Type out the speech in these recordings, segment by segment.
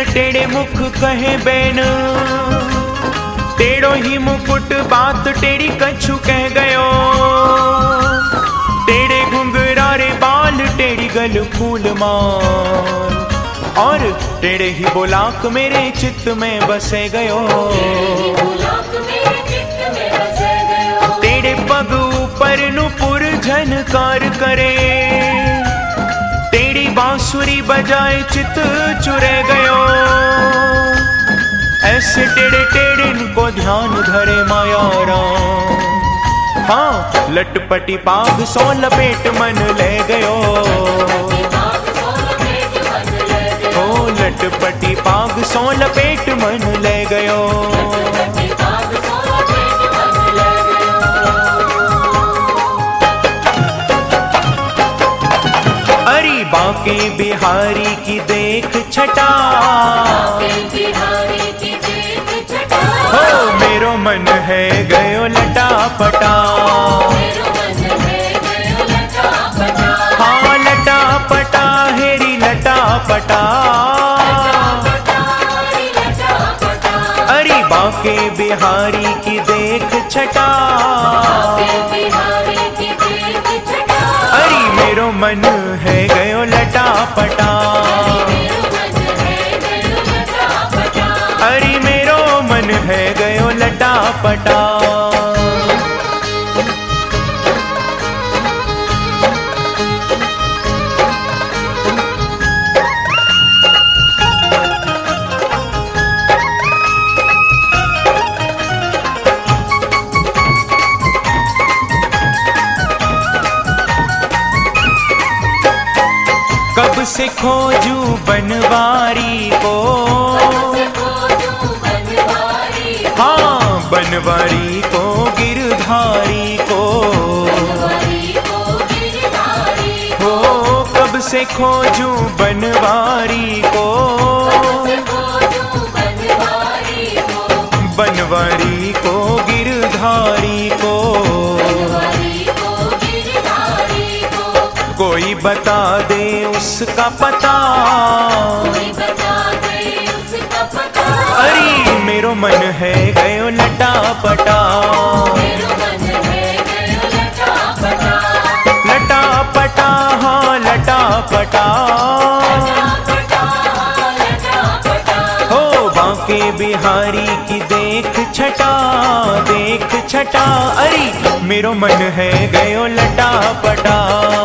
टेढ़े मुख कहे बैन, टेढ़ो ही मुकुट बात टेढ़ी कछु कह गयो। टेढ़े घुंघरारे बाल टेढ़ी गल फूल माल, और टेढ़े ही बोलाक मेरे चित्त में बसे गयो। टेढ़े पग ऊपर नुपुर झनकार करे, टेढ़ी बांसुरी बजाए चित चुरे गयो। ऐसे टेढ़े टेढ़े को ध्यान धरे माया राम, हाँ लटपटी पाग सो लपेट मन ले गयो। ओ लटपटी पाग सो लपेट मन ले गयो। अरे बांके बिहारी की देख छटा, हो मेरो मन है गयो लटा पटा। हाँ लटा पटा हेरी लटा पटा। अरे बांके बिहारी की देख छटा, अरे मेरो मन है गयो लटा पटा। अरे मेरो मन है गयो लटा पटा। कब से खोजू बनवारी को, हाँ बनवारी को गिरधारी को। हो कब से खोजू बनवारी को, बनवारी को गिरधारी को। कोई बता दे उसका पता, अरे मेरो मन है गयो लटा पटा। लटा पटा हाँ लटा पटा। हो बांके बिहारी की देख छटा, देख छटा। अरे मेरो मन है गयो लटा पटा।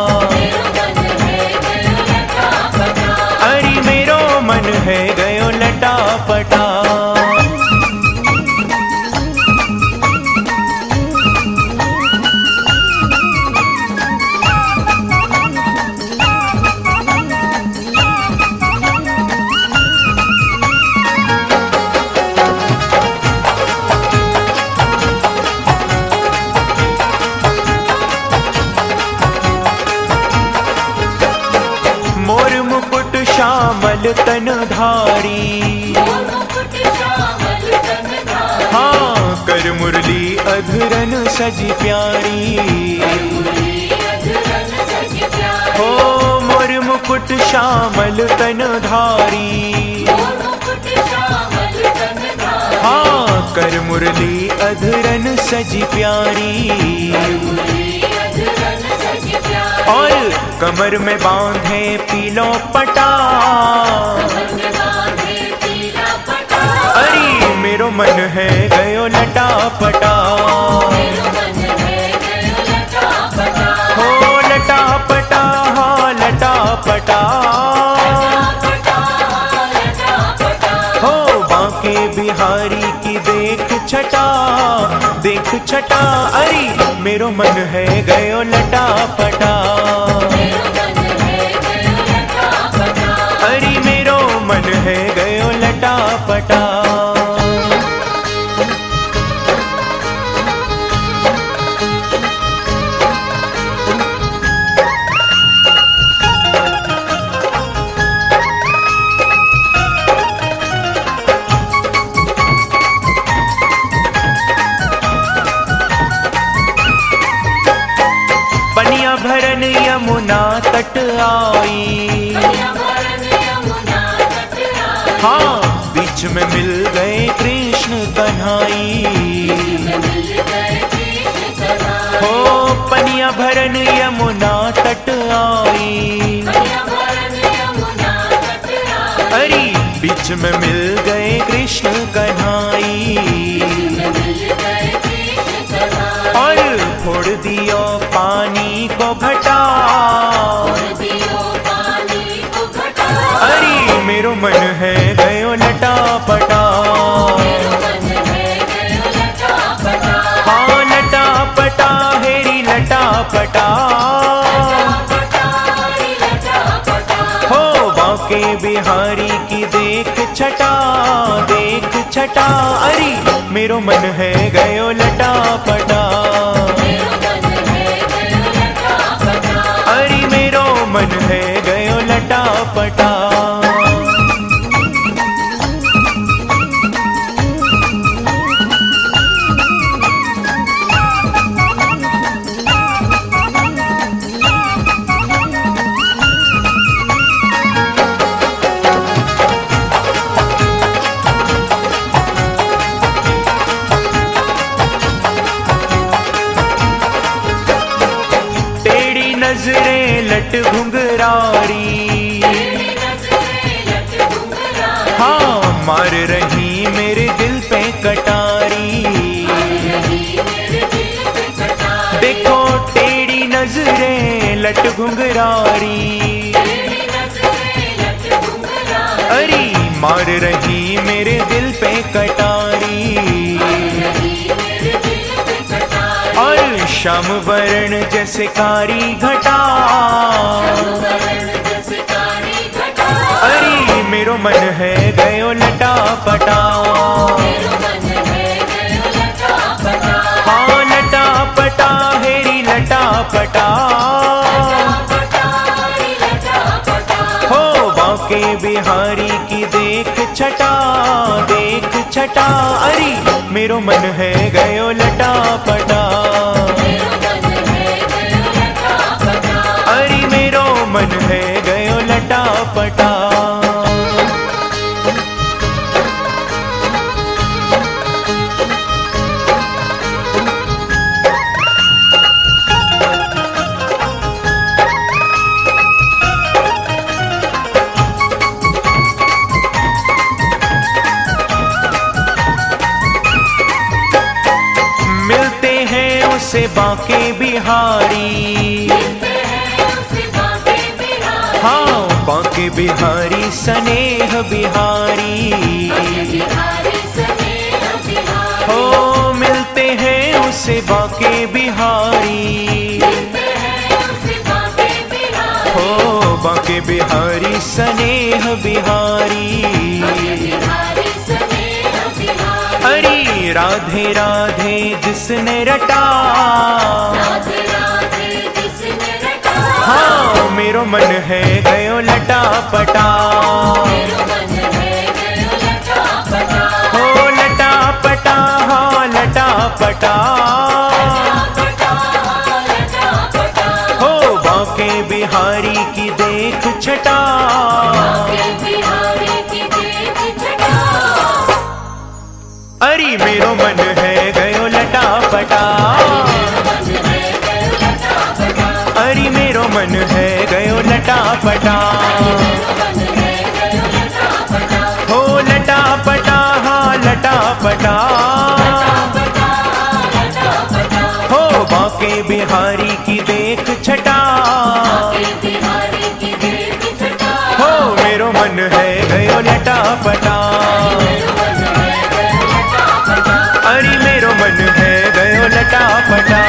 अरे मेरो मन है गयो लटा पटा। मोर मुकुट श्यामल तन धारी, हाँ कर मुरली अधरन सजी प्यारी। हो मोर मुकुट श्यामल तन धारी, हाँ कर मुरली अधरन सजी प्यारी। और कमर में बांधे पीलो पटा, अरे मेरो मन है गयो लटा पटा। हो लटा पटा हाँ लटा पटा। हो बांके बिहारी की देख छटा, देख छटा। अरे मेरो मन है गयो लटा पटा। अरे मेरो मन है गयो लटा पटा। पनिया भरन यमुना तट आई, हाँ में मिल गए कृष्ण कन्हाई। हो पनिया भरन यमुना तट आई, अरे बीच में मिल गए कृष्ण कन्हाई। और फोड़ दियो पानी को घटा, अरे मेरो मन है गयो लटा पटा। हाँ लटा पटा हेरी लटा पटा। हो बांके बिहारी की देख छटा, देख छटा। अरे मेरो मन है गयो लटा पटा, अरे मेरो मन है गयो लटा पटा। नजरें लट घुंघरारी, हाँ मार रही मेरे दिल पे कटारी। देखो टेढ़ी नजरें लट घुंघरारी, अरे मार रही मेरे दिल पे कटारी। और श्याम वर्ण जैसे कारी घटा, अरे मेरो मन है गयो लटा पटा। हाँ लटा पटा हेरी लटा पटा। हो बांके बिहारी की देख छटा, देख छटा। अरे मेरो मन है गयो लटा पटा, अरे मेरो मन है गयो लटा पटा। मिलते हैं उसे बांके बिहारी, हाँ बांके बिहारी स्नेह बिहारी। हो मिलते हैं उसे बांके बिहारी, हो बांके बिहारी स्नेह बिहारी। अरे राधे राधे जिसने रटा, हाँ मेरो मन है गयो लटा पटा। हो लटा पटा हाँ लटा पटा। हो बांके बिहारी की देख छटा, अरे मेरो मन है गयो लटा पटा, अरे मेरो मन है गयो लटा पटा। हो लटा पटा हाँ लटा पटा। हो बांके बिहारी की देख छटा, हो मेरो मन है गयो लटा पटा, अरे मेरो मन है गयो लटा पटा।